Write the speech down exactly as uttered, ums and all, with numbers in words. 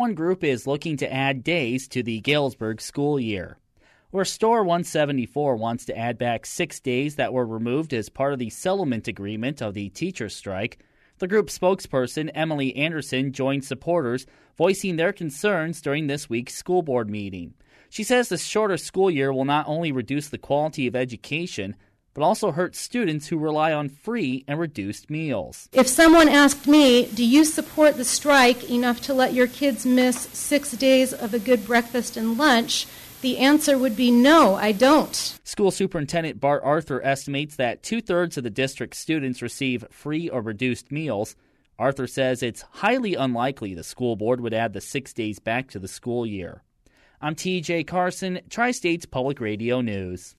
One group is looking to add days to the Galesburg school year. Where Store one seventy-four wants to add back six days that were removed as part of the settlement agreement of the teacher strike, the group spokesperson Emily Anderson joined supporters voicing their concerns during this week's school board meeting. She says the shorter school year will not only reduce the quality of education, but also hurt students who rely on free and reduced meals. If someone asked me, do you support the strike enough to let your kids miss six days of a good breakfast and lunch, the answer would be no, I don't. School Superintendent Bart Arthur estimates that two-thirds of the district's students receive free or reduced meals. Arthur says it's highly unlikely the school board would add the six days back to the school year. I'm T J Carson, Tri-States Public Radio News.